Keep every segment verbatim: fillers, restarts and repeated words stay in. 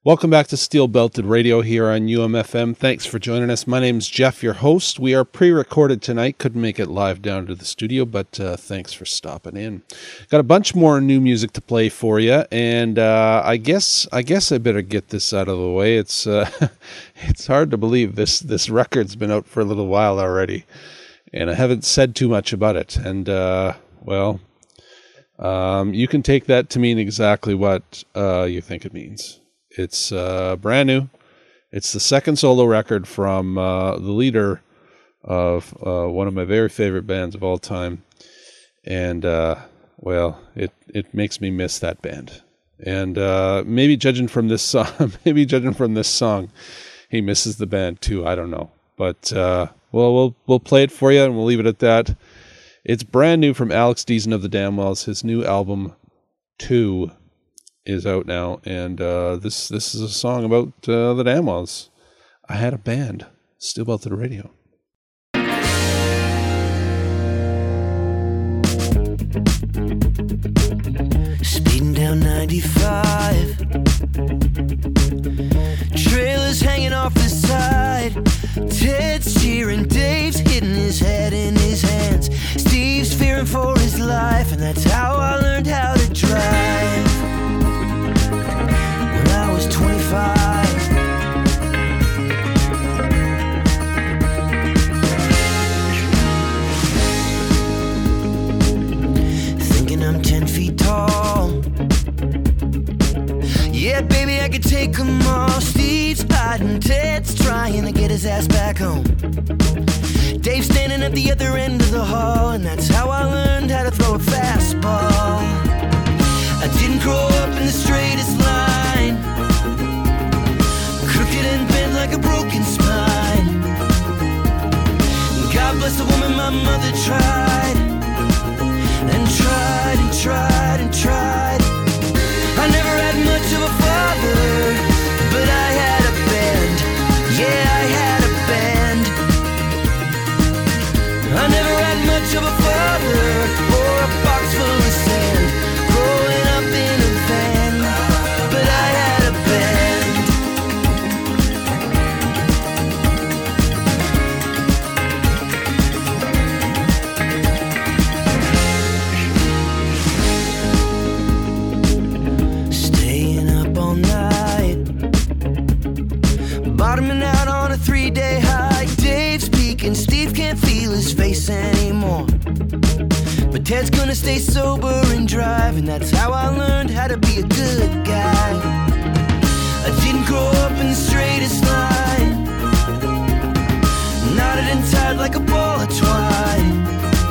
Welcome back to Steel Belted Radio here on U M F M. Thanks for joining us. My name's Jeff, your host. We are pre-recorded tonight. Couldn't make it live down to the studio, but uh, thanks for stopping in. Got a bunch more new music to play for you, and uh, I guess I guess I better get this out of the way. It's uh, it's hard to believe this this record's been out for a little while already, and I haven't said too much about it. And uh, well, um, you can take that to mean exactly what uh, you think it means. It's uh, brand new. It's the second solo record from uh, the leader of uh, one of my very favorite bands of all time. And, uh, well, it, it makes me miss that band. And uh, maybe judging from this song, maybe judging from this song, he misses the band too. I don't know. But, uh, well, we'll we'll play it for you and we'll leave it at that. It's brand new from Alex Deason of the Damnwells. His new album, Two, is out now, and uh, this this is a song about uh, the Damnwells. I had a band, Steel Belted Radio. Speeding down ninety-five, trailers hanging off the side, Ted's cheering, Dave's hitting his head in his hands, Steve's fearing for his life, and that's how I learned how to drive. I was twenty-five. Thinking I'm ten feet tall. Yeah, baby, I could take them all. Steve's hiding, Ted's trying to get his ass back home. Dave's standing at the other end of the hall, and that's how I learned how to throw a fastball. I didn't grow up in the straightest line, crooked and bent like a broken spine. God bless the woman my mother tried, and tried and tried and tried. I never had much of a father, but I had a band. Yeah, I had a band. I never had much of a father, or a box full of sand, growing up in a van, but I had a band. Staying up all night, bottoming out on a three-day hike. Dave's peeking, Steve can't feel his face anymore, but Ted's gonna stay sober and drive, and that's how I learned how to be a good guy. I didn't grow up in the straightest line, knotted and tied like a ball of twine.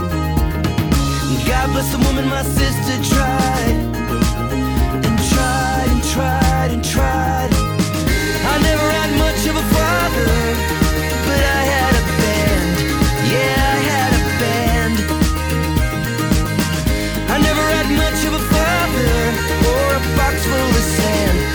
God bless the woman my sister tried, and tried and tried and tried. I never had much of a father, but I had a band. Yeah, I had a band. I never had much of a father, or a box full of sand,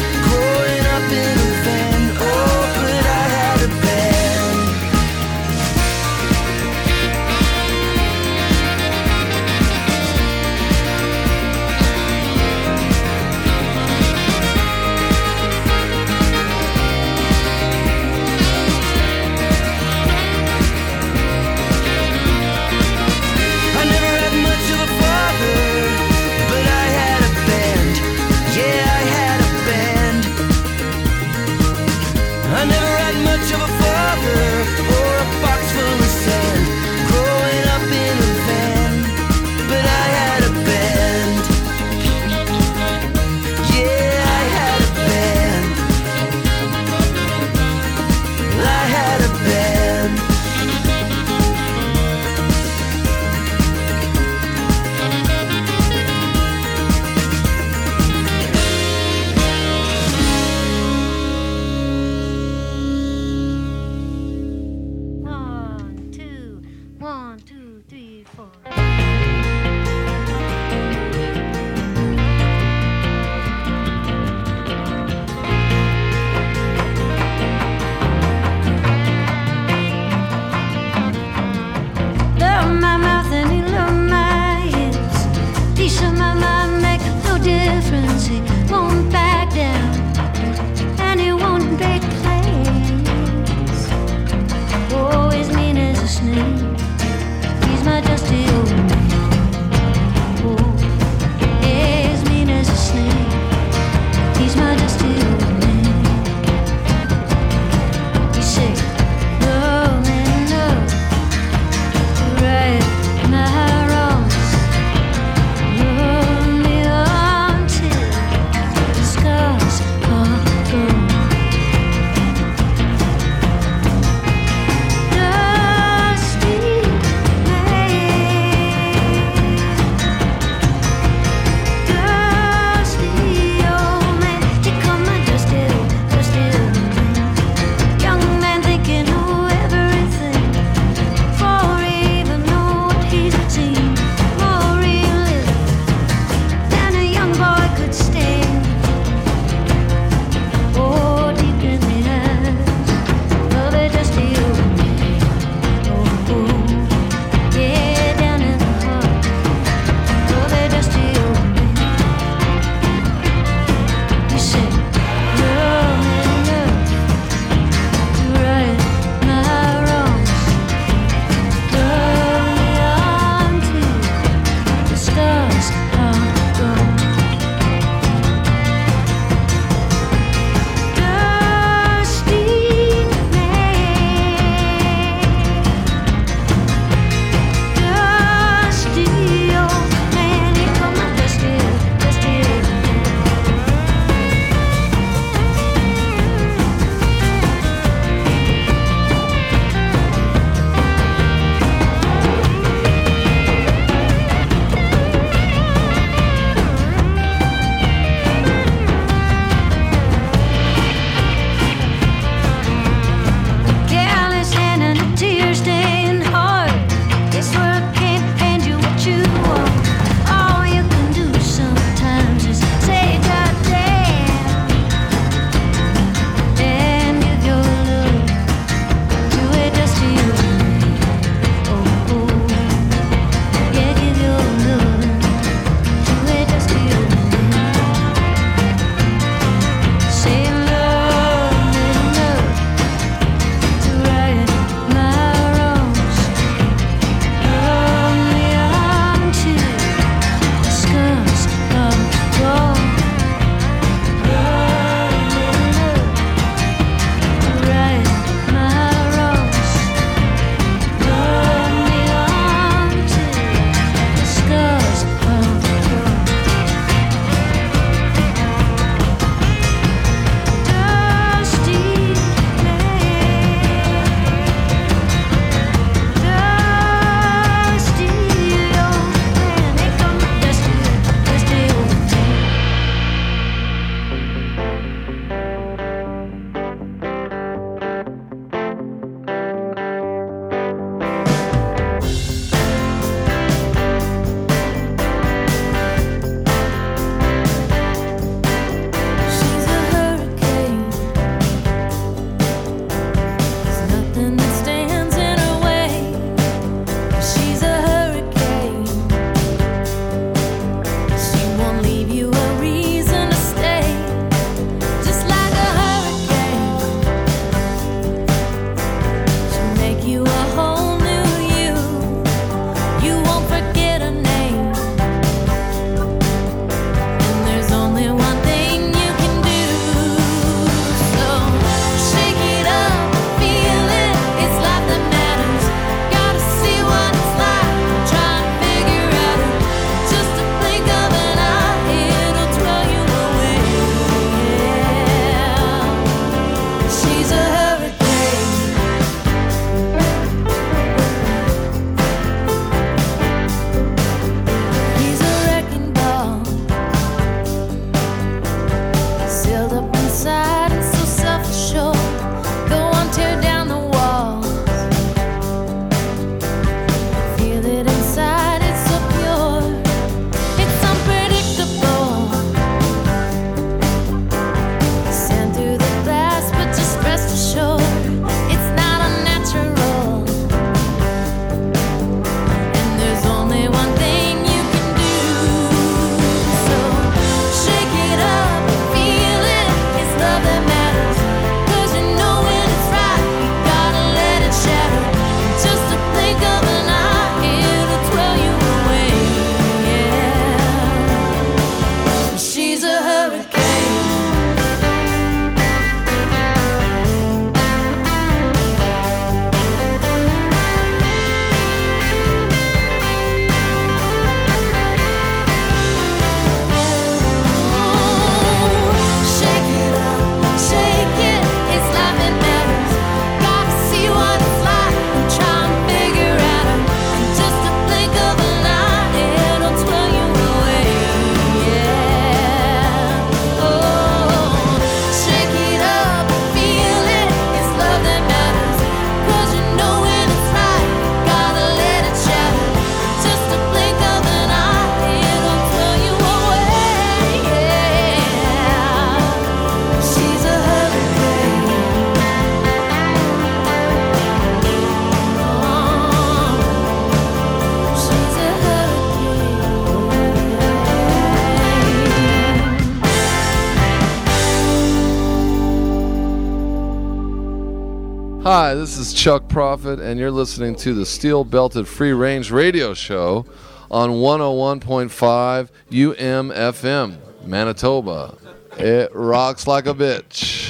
Hi, this is Chuck Prophet, and you're listening to the Steel Belted Free Range Radio Show on one oh one point five U M F M, Manitoba. It rocks like a bitch.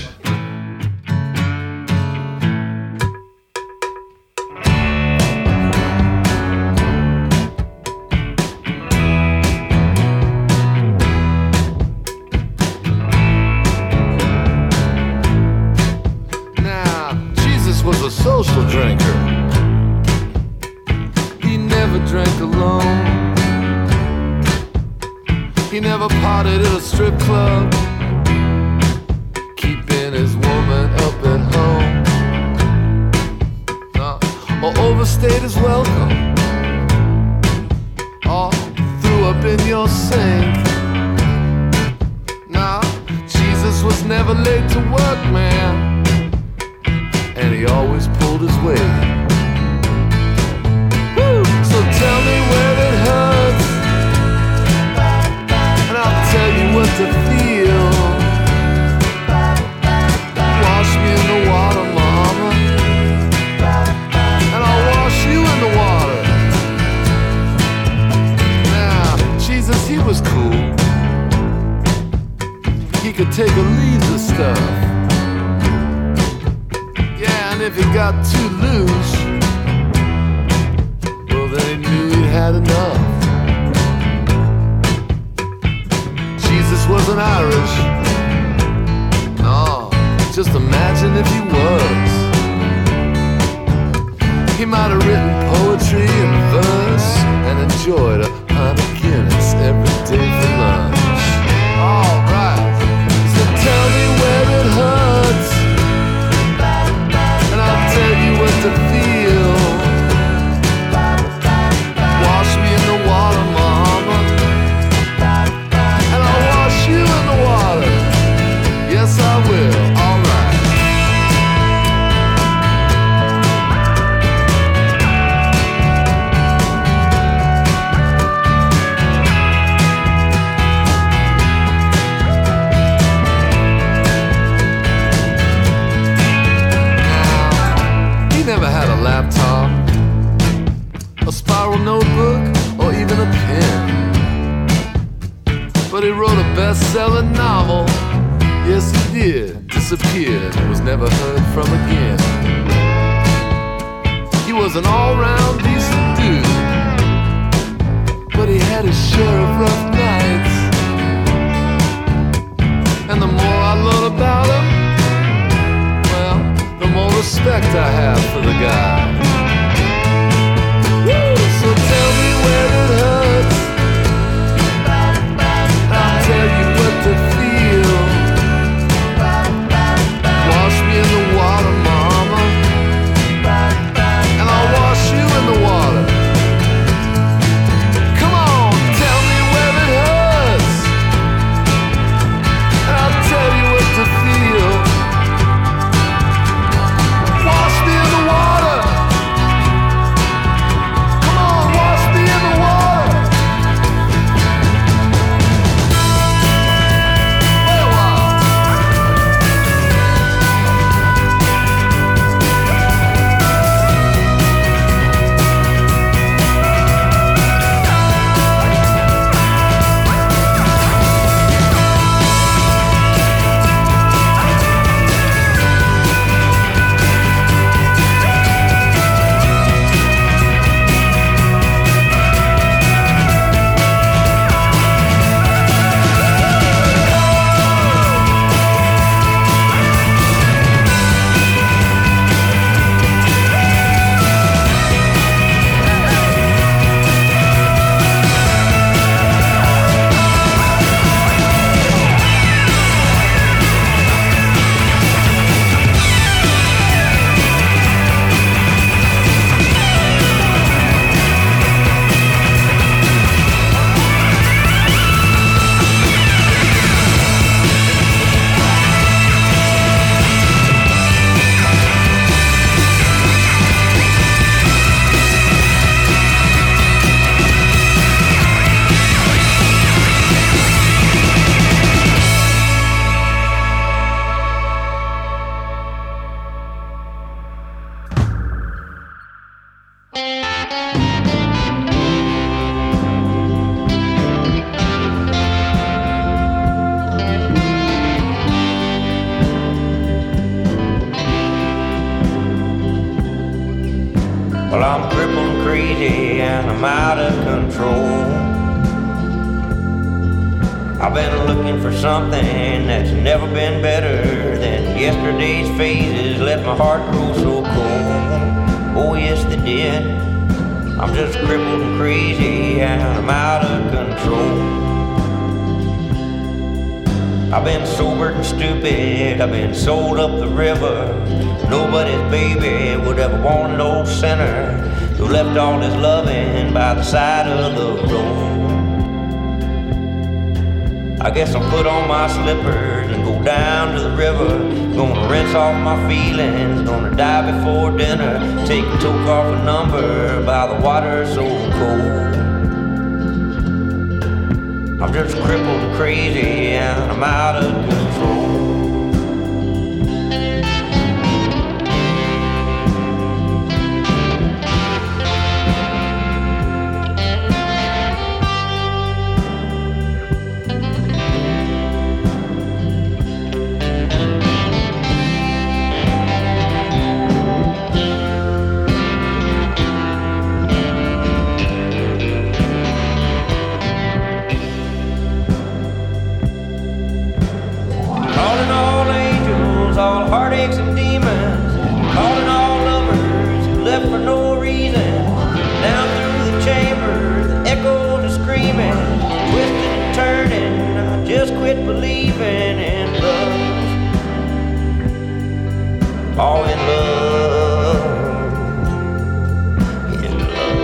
Social drinker. He never drank alone. He never partied at a strip club, keeping his woman up at home, uh, or overstayed his welcome, or threw up in your sink. Nah, Jesus was never late to work, man, and he always pulled his weight. Woo! So tell me where it hurts, and I'll tell you what to feel. Wash me in the water, mama, and I'll wash you in the water. Now, Jesus, he was cool. He could take or leave the stuff. And if he got too loose, well then he knew he had enough. Jesus wasn't Irish. No, just imagine if he was. He might have written poetry in verse and enjoyed a pint of Guinness every day for lunch. Alright, so tell me where it hurts, tell you what to feel. Wash me in the water, mama, and I'll wash you in the water. Yes, I will. All right. Never had a laptop, a spiral notebook, or even a pen, but he wrote a best-selling novel. Yes, he did. Disappeared and was never heard from again. He was an all-round decent dude, but he had his share of rough nights. And the more I learn about him, the more respect I have for the guy. Woo! So tell me where it hurts, I'll tell you what to feel. Wash me in the water, mama, and I'll wash you in the water. Come on, tell me where it hurts, and I'll tell you what to feel. Wash me in the water, Well, I'm crippled and crazy and I'm out of control. I've been looking for something that's never been better than yesterday's phases left my heart grow so cold. Oh yes they did. I'm just crippled and crazy and I'm out of control. I've been sobered and stupid, I've been sold up the river. Nobody's baby would ever want an old sinner who left all his loving by the side of the road. I guess I'll put on my slippers and go down to the river. Gonna rinse off my feelings, gonna die before dinner. Take a toke off a number by the water so cold. I'm just crippled and crazy and I'm out of control. All heartaches and demons, calling all lovers who left for no reason. Down through the chambers, the echoes are screaming, twisting and turning. I just quit believing in love. All in love, in love.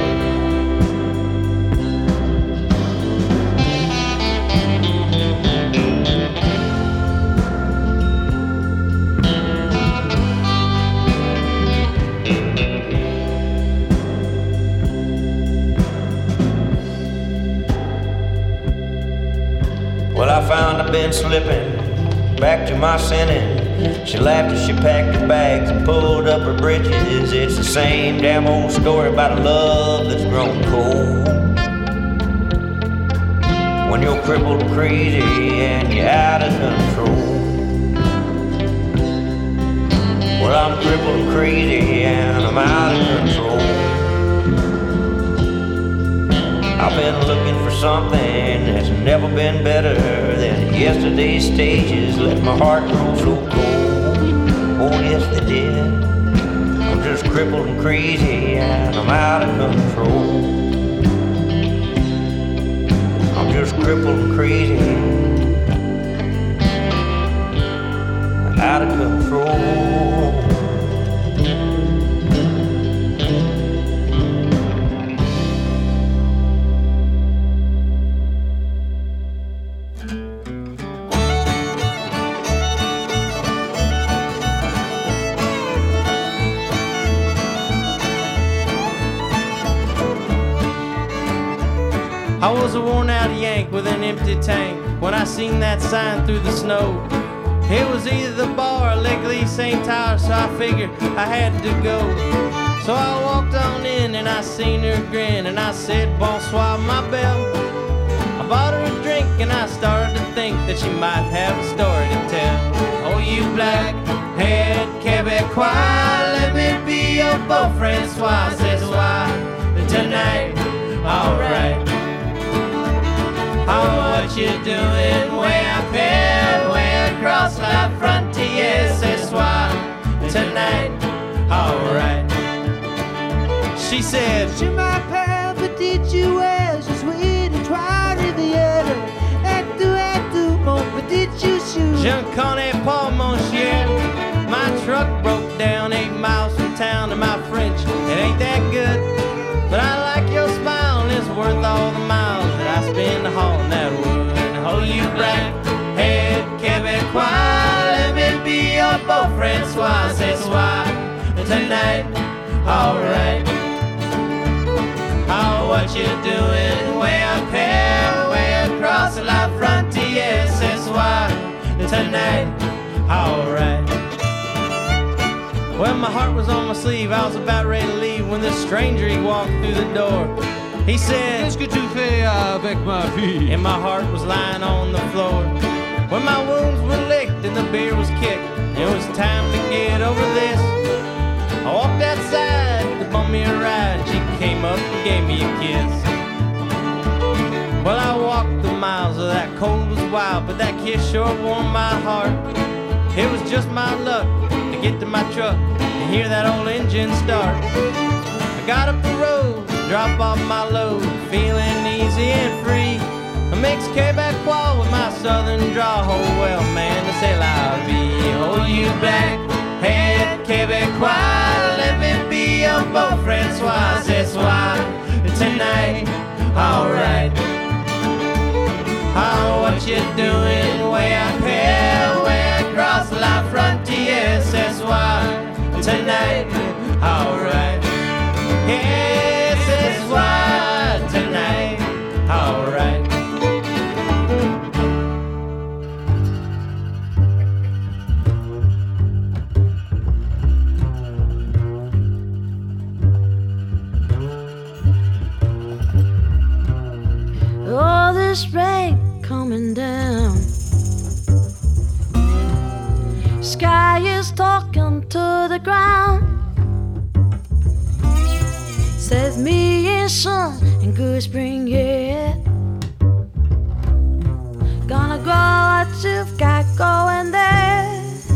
Well, I found I've been slipping back to my sinning. She laughed as she packed her bags and pulled up her britches. It's the same damn old story about a love that's grown cold. When you're crippled and crazy and you're out of control. Well, I'm crippled and crazy and I'm out of control. I've been looking for something that's never been better than yesterday's stages left my heart grow so cold. Oh yes they did. I'm just crippled and crazy and I'm out of control. I'm just crippled and crazy and out of control. I was a worn-out Yank with an empty tank when I seen that sign through the snow. It was either the bar or Leckley Saint Tower, so I figured I had to go. So I walked on in and I seen her grin and I said, bonsoir, ma belle. I bought her a drink and I started to think that she might have a story to tell. Oh, you black-haired Quebecois, let me be your beau Francois. Says why tonight, alright. Oh, what you doing way up here, way across la frontière? Ce soir, tonight, alright. She said, Je m'appelle Petite Jouet, je suis de Trois-Rivières. Et tu, et tu, mon petit chouchou. Je ne connais pas mon chien. My truck broke down eight miles from town to my French. It ain't that good, but I like your smile and it's worth all the miles that I spend hauling that wood. Oh, you black-haired Quebecois, let me be your beau Francois. C'est soir, tonight, alright. Oh, what you doing way up here, way across la frontière? C'est soir, tonight, alright. Well, my heart was on my sleeve, I was about ready to leave when this stranger, he walked through the door. He said, Qu'est-ce que tu fais avec ma fille? And my heart was lying on the floor. When my wounds were licked and the beer was kicked, it was time to get over this. I walked outside to bum me a ride up and gave me a kiss. Well, I walked the miles of that cold was wild, but that kiss sure warmed my heart. It was just my luck to get to my truck and hear that old engine start. I got up the road, drop off my load, feeling easy and free. I mix Quebecois with my southern drawl. Oh well, man, to say la vie. Oh, you black-head Quebecois, let me be your beau Francois. Ce soir, tonight, alright. Oh, what you doing way up here, way across la frontière? Ce soir, tonight, alright. Yes, ce soir, tonight, alright. Oh, this rain coming down. Sky is talking to the ground. Says me and sun and good spring, yeah. Gonna grow what you've got going there.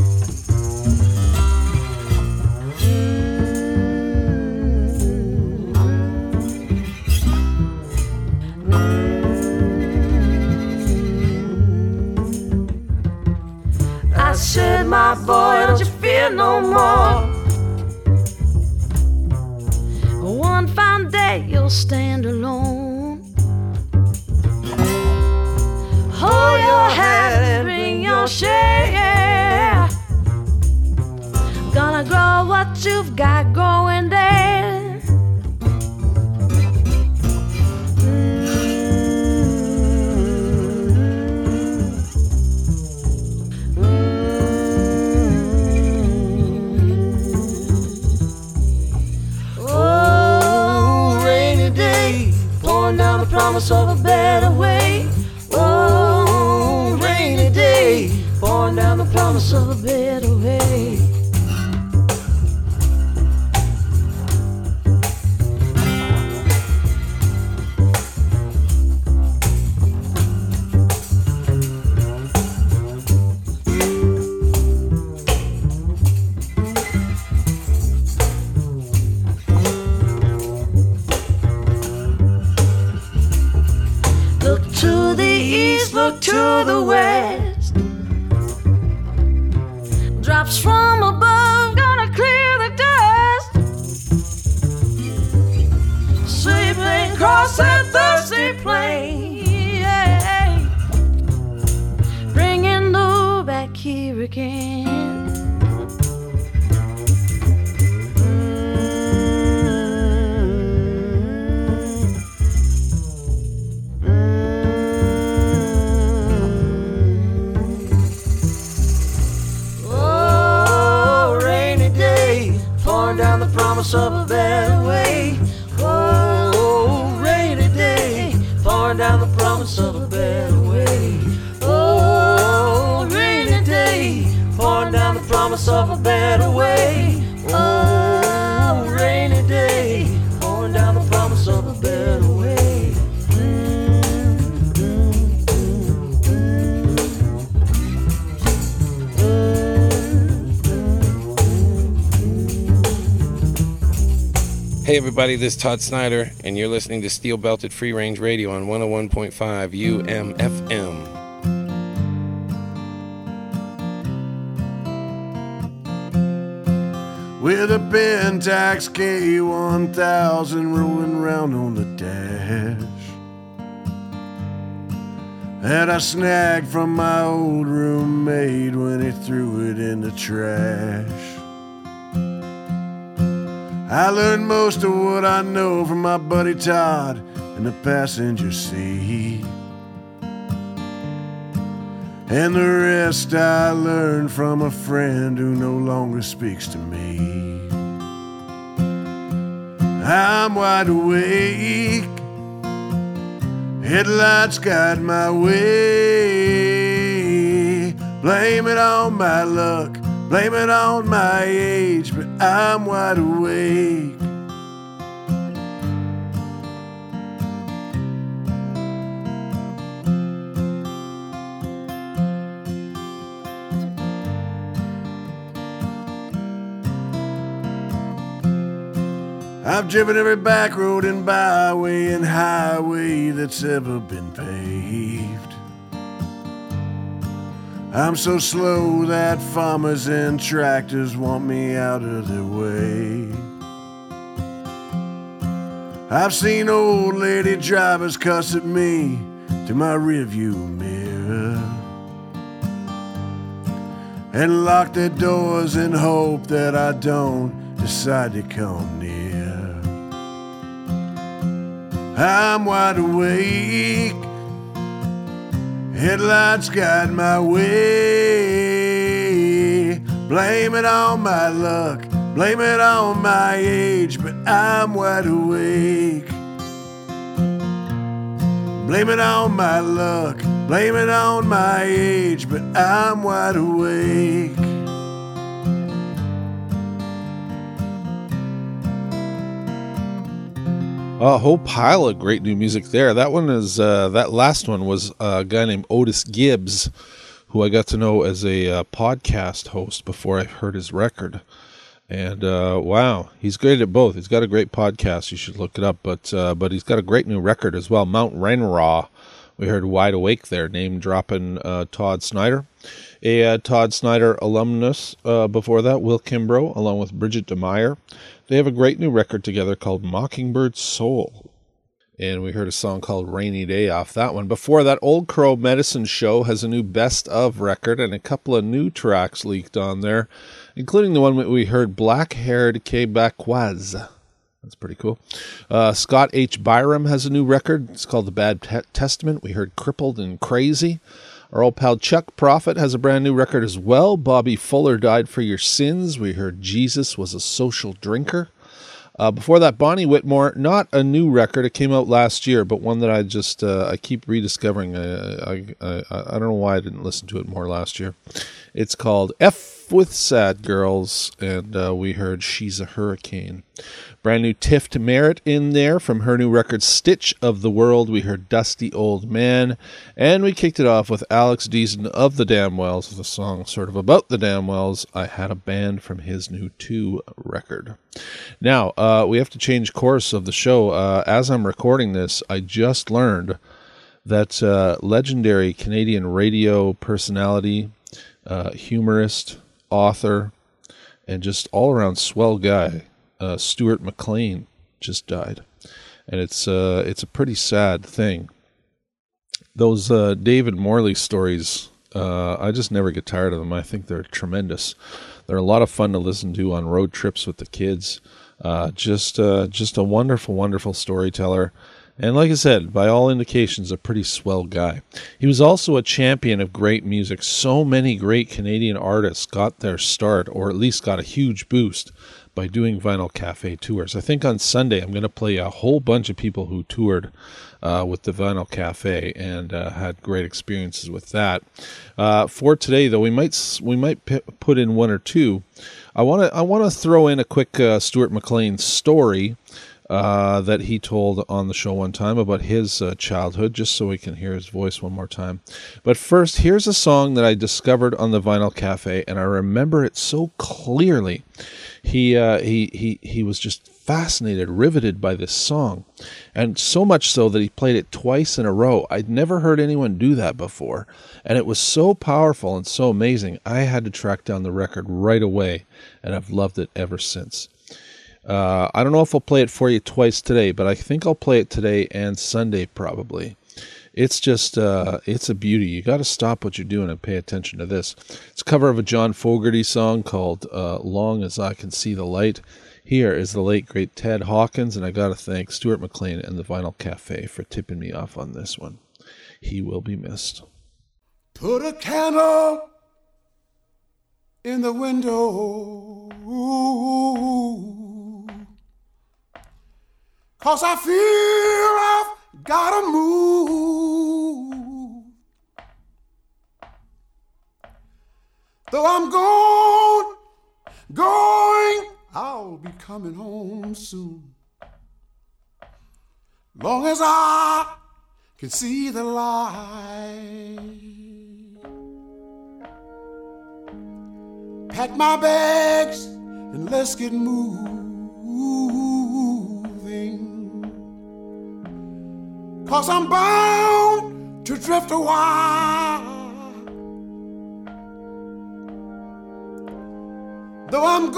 I said, my boy, don't you fear no more. One fine day you'll stand alone. Hold your head and bring your share. Gonna grow what you've got going there. Down the promise of a better way. Oh, rainy day, pouring down the promise of a better way. Look to the west. Drops from above gonna clear the dust. Sweeping across that thirsty plain, yeah. Bringing the back here again. Down the promise of a better way. Oh, rainy day, pouring down the promise of a better way. Oh, rainy day, pouring down the promise of a better way. Oh, rainy day, pouring down the promise of a better way. Hey everybody, this is Todd Snyder, and you're listening to Steel Belted Free Range Radio on one oh one point five U M F M. With a Pentax K one thousand rolling round on the dash that I snagged from my old roommate when he threw it in the trash. I learned most of what I know from my buddy Todd in the passenger seat, and the rest I learned from a friend who no longer speaks to me. I'm wide awake, headlights guide my way. Blame it on my luck, blame it on my age, but I'm wide awake. I've driven every back road and byway and highway that's ever been paved. I'm so slow that farmers and tractors want me out of their way. I've seen old lady drivers cuss at me to my rearview mirror and lock their doors and hope that I don't decide to come near. I'm wide awake, headlights guide my way. Blame it on my luck, blame it on my age, but I'm wide awake. Blame it on my luck, blame it on my age, but I'm wide awake. A whole pile of great new music there. That one is, uh, that last one was a guy named Otis Gibbs, who I got to know as a uh, podcast host before I heard his record. And uh, wow, he's great at both. He's got a great podcast. You should look it up. But uh, but he's got a great new record as well. Mount Rainraw. We heard Wide Awake there, name dropping uh, Todd Snyder. A uh, Todd Snyder alumnus uh, before that, Will Kimbrough, along with Bridget DeMeyer. They have a great new record together called Mockingbird Soul. And we heard a song called Rainy Day off that one. Before that, Old Crow Medicine Show has a new best of record and a couple of new tracks leaked on there, including the one that we heard, Black Haired Quebecoise. That's pretty cool. Uh, Scott H. Byram has a new record. It's called The Bad Te- Testament. We heard Crippled and Crazy. Our old pal Chuck Prophet has a brand new record as well. Bobby Fuller Died for Your Sins. We heard Jesus Was a Social Drinker. Uh, before that, Bonnie Whitmore, not a new record. It came out last year, but one that I just, uh, I keep rediscovering. I, I, I, I don't know why I didn't listen to it more last year. It's called F with Sad Girls, and uh, we heard She's a Hurricane. Brand new Tiff to Merritt in there from her new record Stitch of the World. We heard Dusty Old Man, and we kicked it off with Alex Deason of the Damnwells with a song sort of about the Damnwells, I Had a Band, from his new two record. Now, uh, we have to change course of the show. Uh, as I'm recording this, I just learned that uh, legendary Canadian radio personality, uh, humorist, author, and just all-around swell guy, Uh, Stuart McLean, just died, and it's uh, it's a pretty sad thing. Those uh, David Morley stories, uh, I just never get tired of them. I think they're tremendous. They're a lot of fun to listen to on road trips with the kids. Uh, just uh, just a wonderful, wonderful storyteller. And like I said, by all indications, a pretty swell guy. He was also a champion of great music. So many great Canadian artists got their start, or at least got a huge boost, by doing Vinyl Cafe tours. I think on Sunday I'm going to play a whole bunch of people who toured uh, with the Vinyl Cafe and uh, had great experiences with that. Uh, for today, though, we might we might p- put in one or two. I want to I want to throw in a quick uh, Stuart McLean story uh, that he told on the show one time about his uh, childhood, just so we can hear his voice one more time. But first, here's a song that I discovered on the Vinyl Cafe, and I remember it so clearly. He uh, he he he was just fascinated, riveted by this song, and so much so that he played it twice in a row. I'd never heard anyone do that before, and it was so powerful and so amazing. I had to track down the record right away, and I've loved it ever since. Uh, I don't know if I'll play it for you twice today, but I think I'll play it today and Sunday probably. It's just, uh, it's a beauty. You got to stop what you're doing and pay attention to this. It's a cover of a John Fogerty song called uh, Long As I Can See the Light. Here is the late, great Ted Hawkins, and I got to thank Stuart McLean and the Vinyl Cafe for tipping me off on this one. He will be missed. Put a candle in the window, 'cause I feel I've gotta move. Though I'm gone, going, I'll be coming home soon. Long as I can see the light. Pack my bags and let's get moved. 'cause I'm bound to drift a while. Though I'm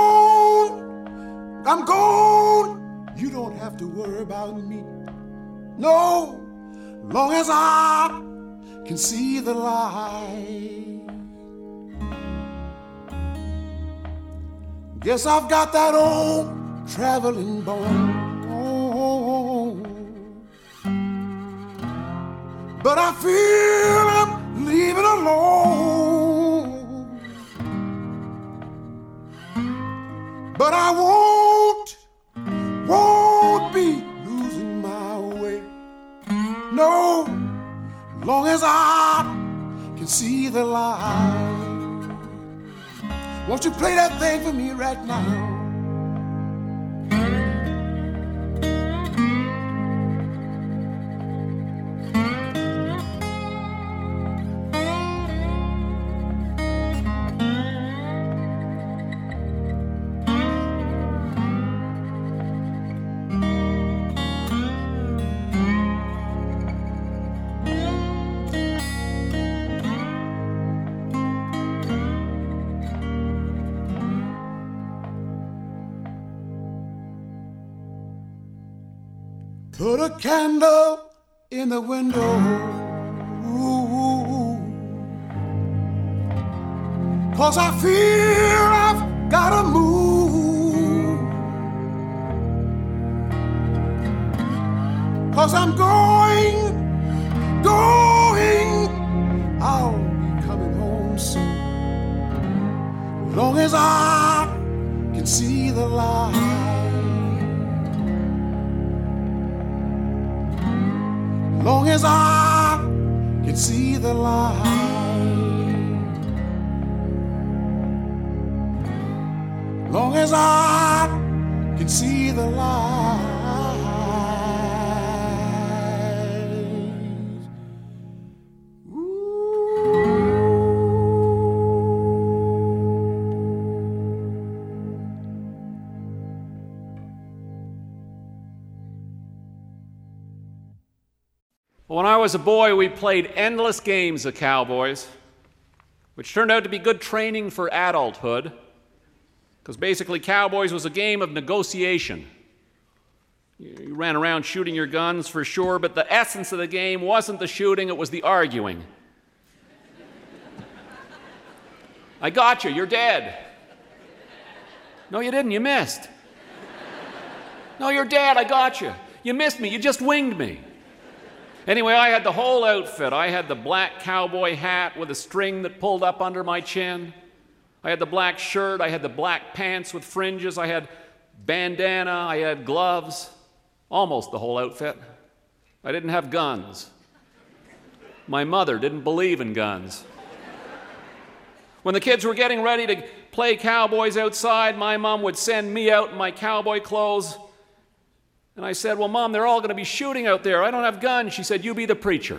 gone, I'm gone, you don't have to worry about me. No, long as I can see the light. Guess I've got that old traveling bone. But I feel I'm leaving alone. But I won't, won't be losing my way. No, long as I can see the light. Won't you play that thing for me right now? Put a candle in the window, ooh, 'cause I feel I've gotta move, 'cause I'm going, going, I'll be coming home soon, long as I can see the light. Long as I can see the light. Long as I can see the light. When I was a boy, we played endless games of cowboys, which turned out to be good training for adulthood, because basically cowboys was a game of negotiation. You ran around shooting your guns for sure, but the essence of the game wasn't the shooting, it was the arguing. I got you, you're dead. No, you didn't, you missed. No, you're dead, I got you. You missed me, you just winged me. Anyway, I had the whole outfit. I had the black cowboy hat with a string that pulled up under my chin. I had the black shirt. I had the black pants with fringes. I had bandana. I had gloves. Almost the whole outfit. I didn't have guns. My mother didn't believe in guns. When the kids were getting ready to play cowboys outside, my mom would send me out in my cowboy clothes. And I said, well, Mom, they're all going to be shooting out there. I don't have guns. She said, you be the preacher.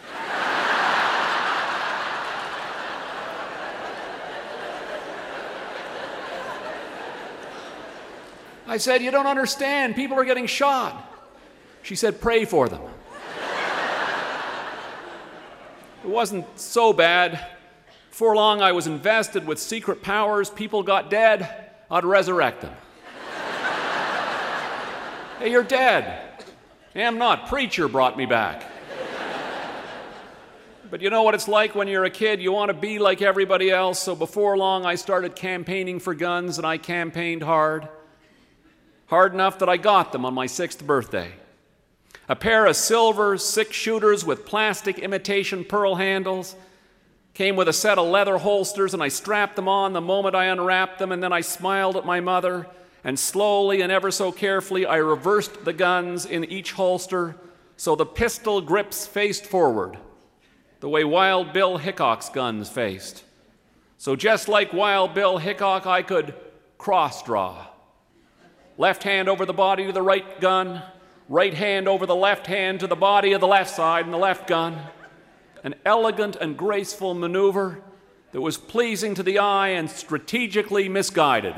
I said, you don't understand. People are getting shot. She said, pray for them. It wasn't so bad. Before long, I was invested with secret powers. People got dead. I'd resurrect them. Hey, you're dead. Hey, I'm not. Preacher brought me back. But you know what it's like when you're a kid? You want to be like everybody else. So before long, I started campaigning for guns, and I campaigned hard. Hard enough that I got them on my sixth birthday. A pair of silver six-shooters with plastic imitation pearl handles. Came with a set of leather holsters, and I strapped them on the moment I unwrapped them, and then I smiled at my mother. And slowly and ever so carefully, I reversed the guns in each holster so the pistol grips faced forward, the way Wild Bill Hickok's guns faced. So just like Wild Bill Hickok, I could cross-draw. Left hand over the body to the right gun, right hand over the left hand to the body of the left side and the left gun. An elegant and graceful maneuver that was pleasing to the eye and strategically misguided.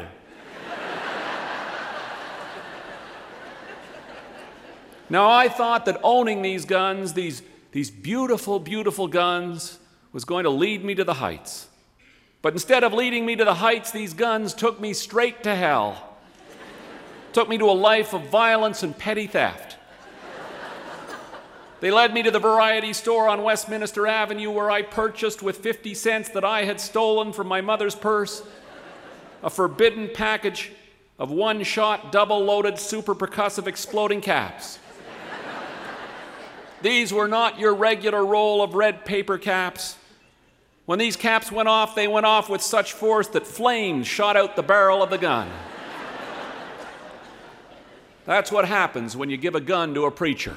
Now, I thought that owning these guns, these, these beautiful, beautiful guns, was going to lead me to the heights. But instead of leading me to the heights, these guns took me straight to hell. Took me to a life of violence and petty theft. They led me to the variety store on Westminster Avenue, where I purchased with fifty cents that I had stolen from my mother's purse a forbidden package of one-shot, double-loaded, super percussive exploding caps. These were not your regular roll of red paper caps. When these caps went off, they went off with such force that flames shot out the barrel of the gun. That's what happens when you give a gun to a preacher.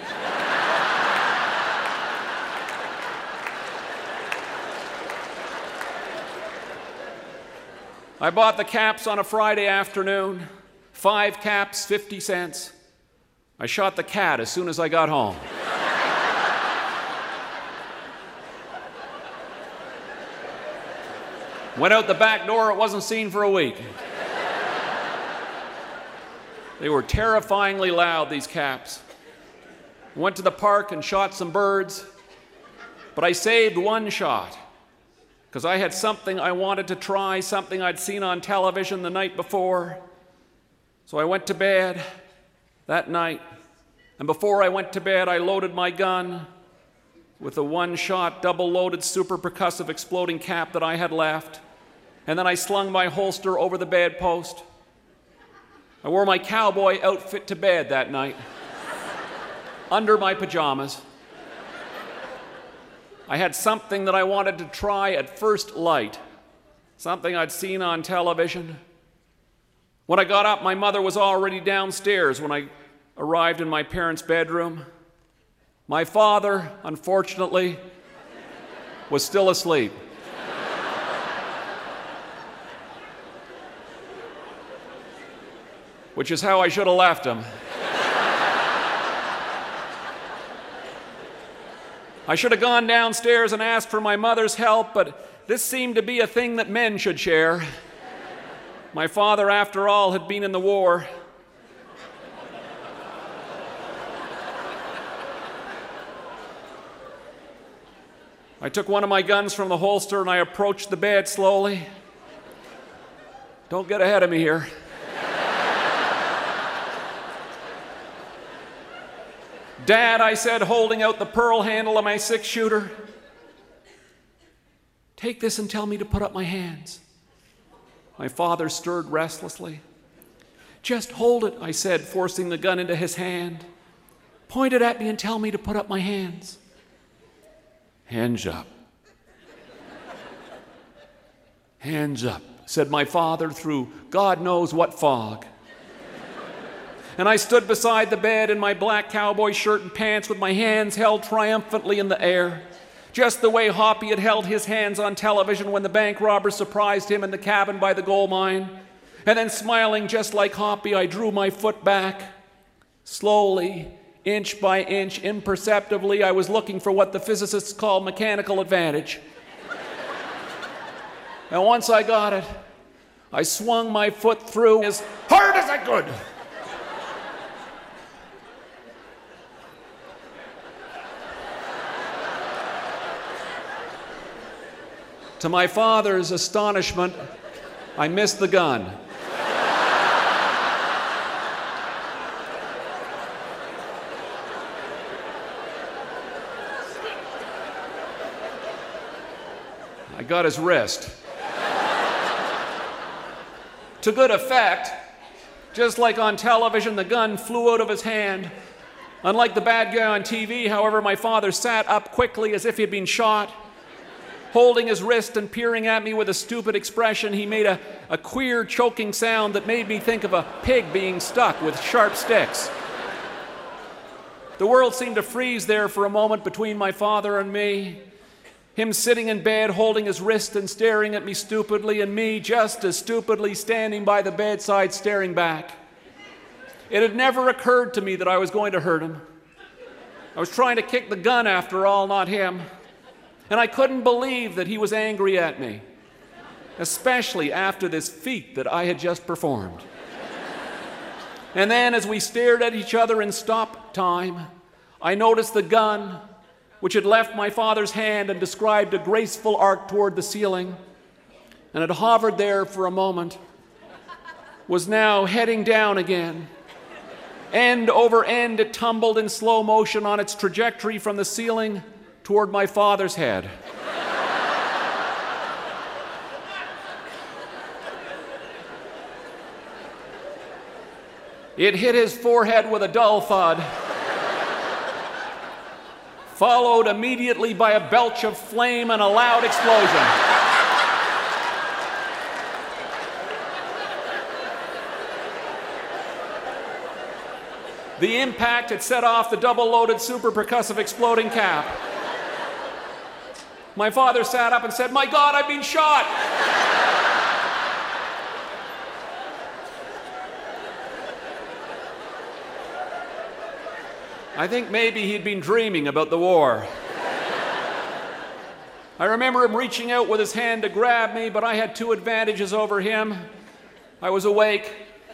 I bought the caps on a Friday afternoon. Five caps, fifty cents. I shot the cat as soon as I got home. Went out the back door, it wasn't seen for a week. They were terrifyingly loud, these caps. Went to the park and shot some birds, but I saved one shot because I had something I wanted to try, something I'd seen on television the night before. So I went to bed that night, and before I went to bed, I loaded my gun with a one-shot, double-loaded, super percussive exploding cap that I had left, and then I slung my holster over the bedpost. I wore my cowboy outfit to bed that night, under my pajamas. I had something that I wanted to try at first light, something I'd seen on television. When I got up, my mother was already downstairs when I arrived in my parents' bedroom. My father, unfortunately, was still asleep. Which is how I should have left him. I should have gone downstairs and asked for my mother's help, but this seemed to be a thing that men should share. My father, after all, had been in the war. I took one of my guns from the holster and I approached the bed slowly. Don't get ahead of me here. Dad, I said, holding out the pearl handle of my six-shooter, take this and tell me to put up my hands. My father stirred restlessly. Just hold it, I said, forcing the gun into his hand. Point it at me and tell me to put up my hands. Hands up. Hands up, said my father through God knows what fog. And I stood beside the bed in my black cowboy shirt and pants with my hands held triumphantly in the air, just the way Hoppy had held his hands on television when the bank robbers surprised him in the cabin by the gold mine. And then smiling just like Hoppy, I drew my foot back. Slowly, inch by inch, imperceptibly, I was looking for what the physicists call mechanical advantage. And once I got it, I swung my foot through as hard as I could. To my father's astonishment, I missed the gun. I got his wrist. To good effect, just like on television, the gun flew out of his hand. Unlike the bad guy on T V, however, my father sat up quickly as if he had been shot. Holding his wrist and peering at me with a stupid expression, he made a, a queer, choking sound that made me think of a pig being stuck with sharp sticks. The world seemed to freeze there for a moment between my father and me. Him sitting in bed, holding his wrist and staring at me stupidly, and me just as stupidly standing by the bedside staring back. It had never occurred to me that I was going to hurt him. I was trying to kick the gun after all, not him. And I couldn't believe that he was angry at me, especially after this feat that I had just performed. And then, as we stared at each other in stop time, I noticed the gun, which had left my father's hand and described a graceful arc toward the ceiling, and had hovered there for a moment, was now heading down again. End over end, it tumbled in slow motion on its trajectory from the ceiling toward my father's head. It hit his forehead with a dull thud, followed immediately by a belch of flame and a loud explosion. The impact had set off the double-loaded super percussive exploding cap. My father sat up and said, "My God, I've been shot!" I think maybe he'd been dreaming about the war. I remember him reaching out with his hand to grab me, but I had two advantages over him. I was awake.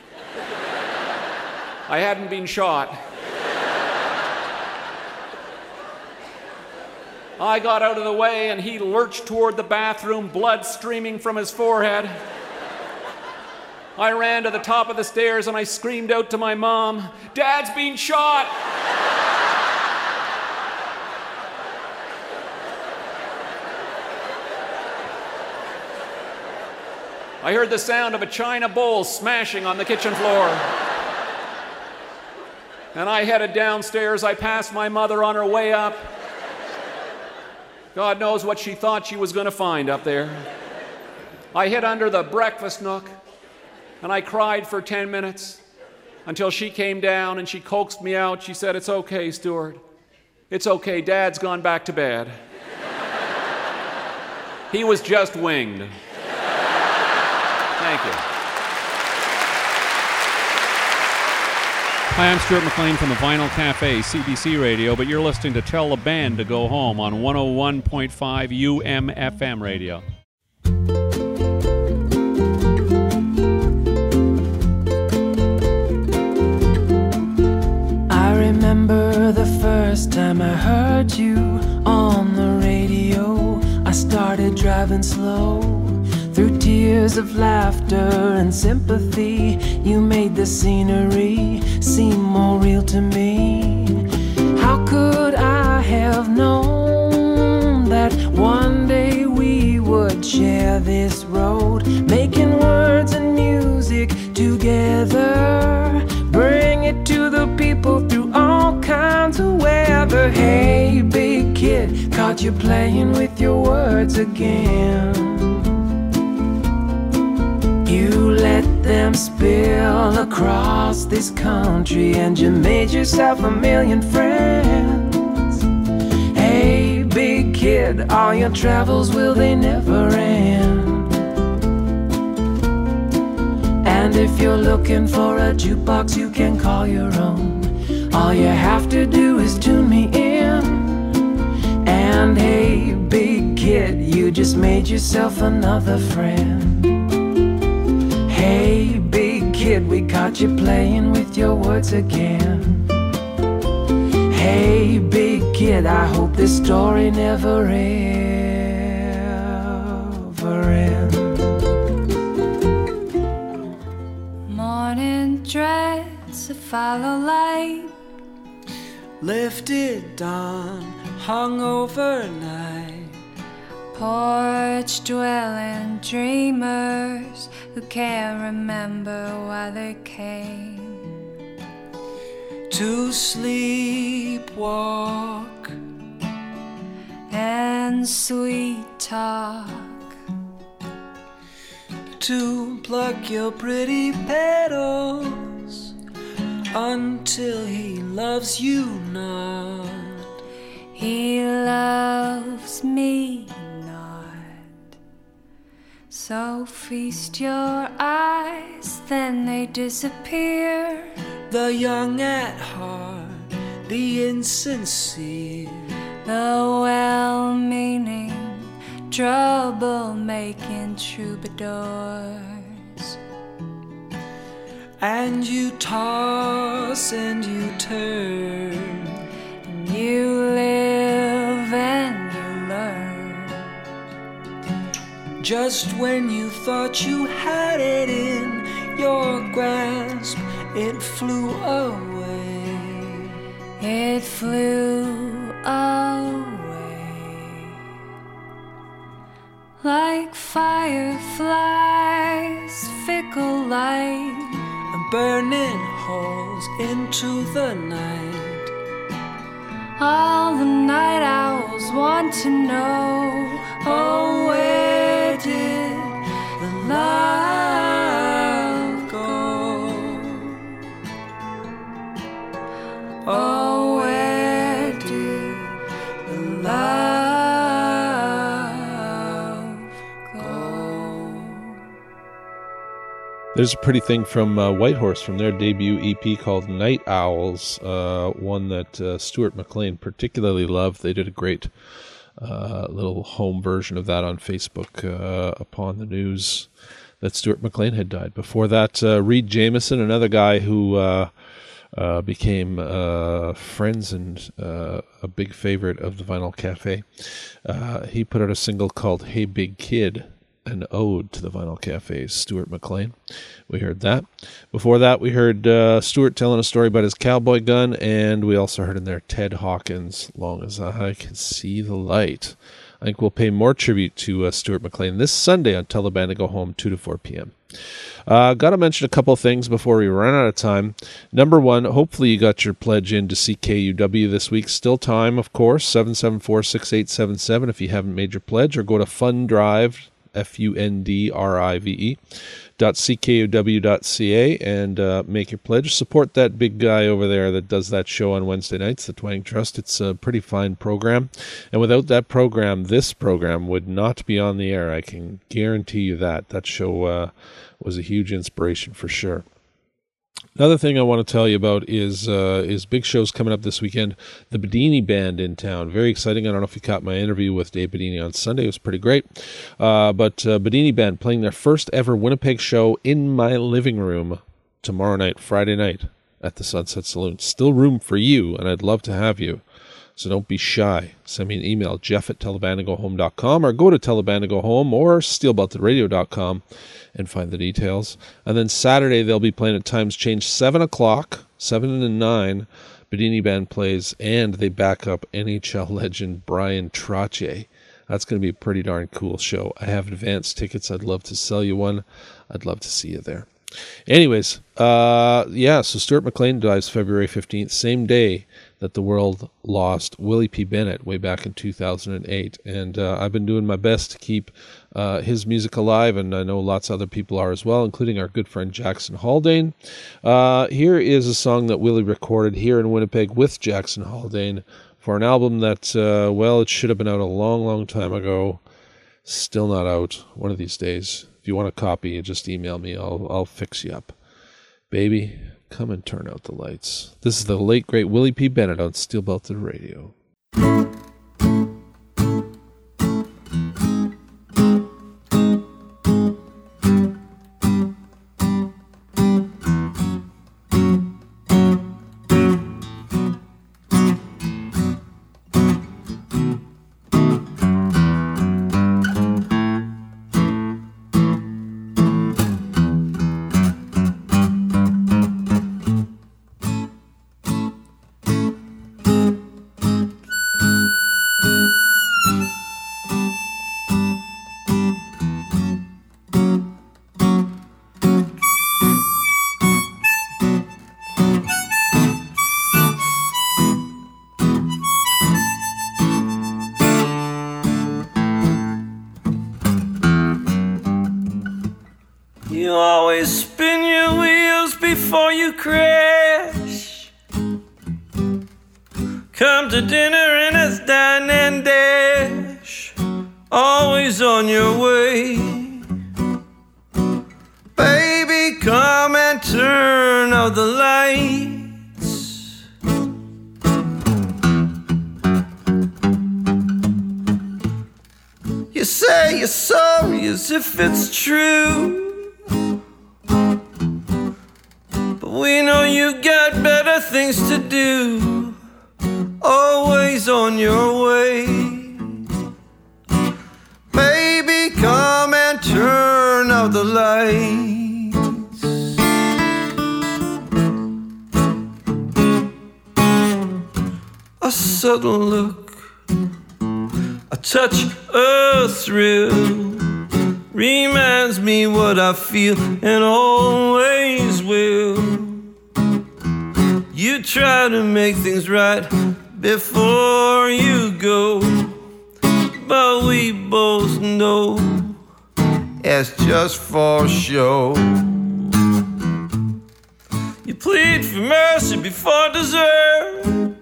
I hadn't been shot. I got out of the way and he lurched toward the bathroom, blood streaming from his forehead. I ran to the top of the stairs and I screamed out to my mom, "Dad's been shot!" I heard the sound of a china bowl smashing on the kitchen floor. And I headed downstairs. I passed my mother on her way up. God knows what she thought she was going to find up there. I hid under the breakfast nook, and I cried for ten minutes until she came down and she coaxed me out. She said, "It's okay, Stuart. It's okay. Dad's gone back to bed. He was just winged." Thank you. Hi, I'm Stuart McLean from the Vinyl Cafe, C B C Radio, but you're listening to Tell the Band to Go Home on one oh one point five U M F M Radio. I remember the first time I heard you on the radio. I started driving slow. Through tears of laughter and sympathy, you made the scenery seem more real to me. How could I have known that one day we would share this road, making words and music together, bring it to the people through all kinds of weather. Hey, big kid, caught you playing with your words again. You let them spill across this country and you made yourself a million friends. Hey, big kid, all your travels, will they never end? And if you're looking for a jukebox you can call your own, all you have to do is tune me in. And hey, big kid, you just made yourself another friend. Hey, big kid, we caught you playing with your words again. Hey, big kid, I hope this story never ever ends. Morning dress, a follow light, lifted dawn, hung overnight. Porch dwelling dreamers who can't remember why they came to sleepwalk and sweet talk, to pluck your pretty petals until he loves you not. He loves me. So feast your eyes, then they disappear. The young at heart, the insincere, the well-meaning, trouble-making troubadours. and you toss and you turn, and you live and you learn. Just when you thought you had it in your grasp, it flew away. It flew away like fireflies, fickle light, and burning holes into the night. All the night owls want to know, oh, where did the love go? Oh, where did the love go? There's a pretty thing from uh, Whitehorse from their debut E P called Night Owls, uh, one that uh, Stuart McLean particularly loved. They did a great uh, little home version of that on Facebook uh, upon the news that Stuart McLean had died. Before that, uh, Reed Jameson, another guy who uh, uh, became uh, friends and uh, a big favorite of the Vinyl Cafe. Uh, he put out a single called Hey Big Kid, an ode to the Vinyl Cafe's Stuart McLean. We heard that. Before that, we heard uh, Stuart telling a story about his cowboy gun, and we also heard in there Ted Hawkins, Long As I Can See the Light. I think we'll pay more tribute to uh, Stuart McLean this Sunday on Tell the Band to Go Home, two to four p.m. Uh, got to mention a couple of things before we run out of time. Number one, hopefully you got your pledge in to C K U W this week. Still time, of course, seven seven four, six eight seven seven if you haven't made your pledge, or go to Fundrive, F U N D R I V E, dot C K U W dot C A, and uh, make your pledge. Support that big guy over there that does that show on Wednesday nights, the Twang Trust. It's a pretty fine program. And without that program, this program would not be on the air. I can guarantee you that. That show uh, was a huge inspiration for sure. Another thing I want to tell you about is uh, is big shows coming up this weekend. The Bedini Band in town. Very exciting. I don't know if you caught my interview with Dave Bedini on Sunday. It was pretty great. Uh, but uh, Bedini Band playing their first ever Winnipeg show in my living room tomorrow night, Friday night, at the Sunset Saloon. Still room for you, and I'd love to have you. So don't be shy. Send me an email, jeff at tell the band to go home dot com, or go to tell the band to go home or steel belted radio dot com and find the details. And then Saturday, they'll be playing at Times Change, seven o'clock, seven and nine. Bedini Band plays, and they back up N H L legend Brian Trottier. That's going to be a pretty darn cool show. I have advance tickets. I'd love to sell you one. I'd love to see you there. Anyways, uh, yeah, so Stuart McLean dies February fifteenth, same day that the world lost Willie P. Bennett way back in two thousand eight. And uh, I've been doing my best to keep uh, his music alive, and I know lots of other people are as well, including our good friend Jackson Haldane. Uh, here is a song that Willie recorded here in Winnipeg with Jackson Haldane for an album that, uh, well, it should have been out a long, long time ago. Still not out. One of these days. If you want a copy, you just email me. I'll I'll fix you up. Baby, come and turn out the lights. This is the late, great Willie P. Bennett on Steel Belted Radio. You always spin your wheels before you crash. Come to dinner and it's dine and dash. Always on your way. Baby, come and turn out the lights. You say you're sorry as if it's true. things to do, always on your way. Baby, come and turn out the lights. A subtle look, a touch, a thrill, reminds me what I feel and always will. You try to make things right before you go, but we both know it's just for show. You plead for mercy before dessert,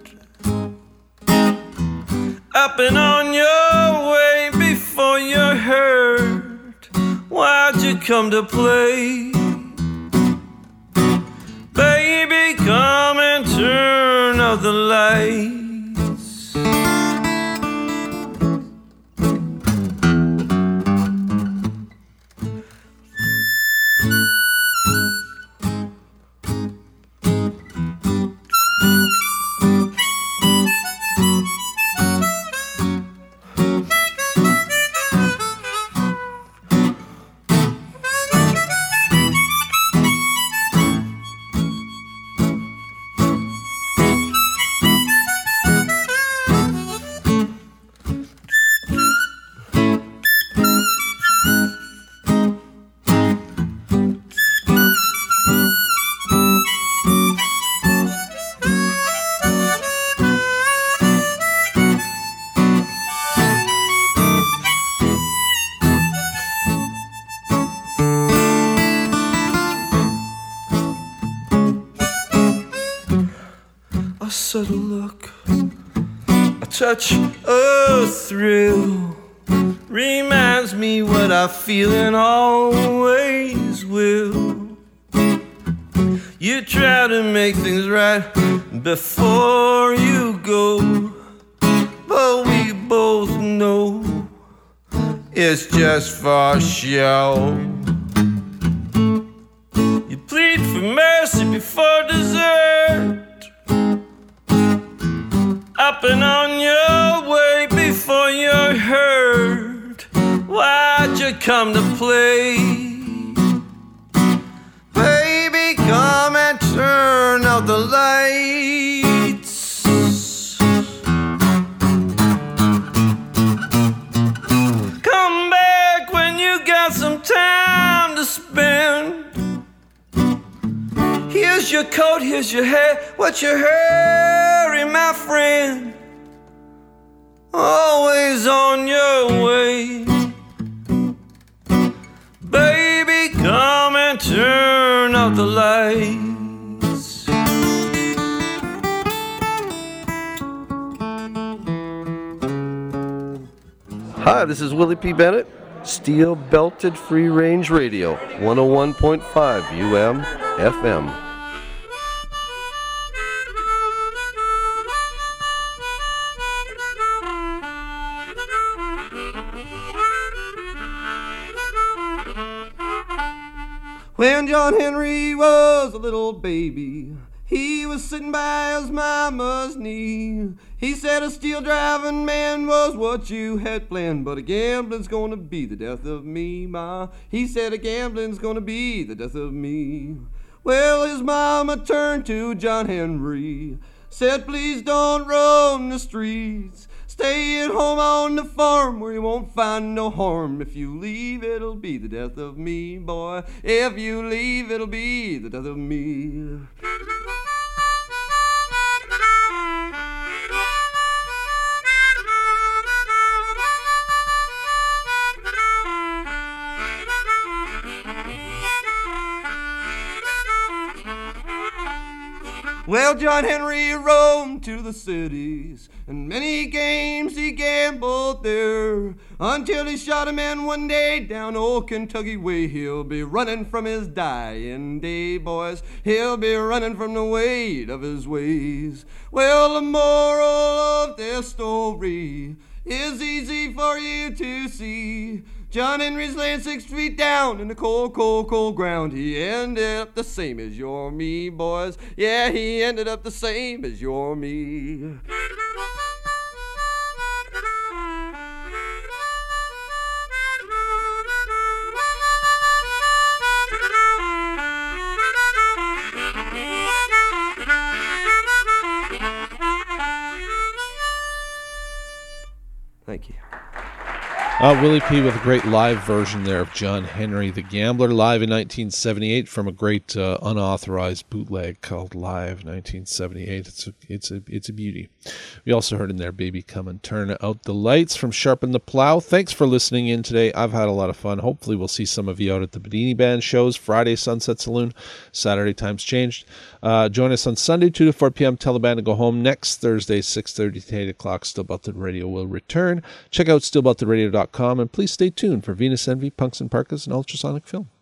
up and on your way before you're hurt. Why'd you come to play? Baby, come and turn out the lights. Subtle look, a touch, a thrill, reminds me what I feel and always will. You try to make things right before you go, but we both know it's just for show. You plead for mercy before dessert, up and on your way before you're hurt. Why'd you come to play? Baby, come and turn out the lights. Come back when you got some time to spend. Here's your coat, here's your hair. What's your hurry, my friend? Always on your way. Baby, come and turn out the lights. Hi, this is Willie P. Bennett, Steel Belted Free Range Radio, one oh one point five U M F M. When John Henry was a little baby, he was sitting by his mama's knee. He said a steel driving man was what you had planned, but a gambling's gonna be the death of me, ma. He said a gambling's gonna be the death of me. Well, his mama turned to John Henry, said please don't roam the streets. Stay at home on the farm where you won't find no harm. If you leave, it'll be the death of me, boy. If you leave, it'll be the death of me. Well, John Henry roamed to the cities, and many games he gambled there, until he shot a man one day down old Kentucky way. He'll be running from his dying day, boys. He'll be running from the weight of his ways. Well, the moral of this story is easy for you to see. John Henry's laying six feet down in the cold, cold, cold ground. He ended up the same as you or me, boys. Yeah, he ended up the same as you or me. Thank you. Uh, Willie P. with a great live version there of John Henry the Gambler, live in nineteen seventy-eight from a great uh, unauthorized bootleg called Live nineteen seventy-eight. It's a, it's a it's a beauty. We also heard in there Baby Come and Turn Out the Lights from Sharpen the Plow. Thanks for listening in today. I've had a lot of fun. Hopefully we'll see some of you out at the Bedini Band shows. Friday, Sunset Saloon. Saturday, times changed. Uh, join us on Sunday, two to four p.m. Tell the band to go home. Next Thursday, six thirty to eight o'clock, Still Belted Radio will return. Check out still belted radio dot com and please stay tuned for Venus Envy, Punks and Parkas, and Ultrasonic Film.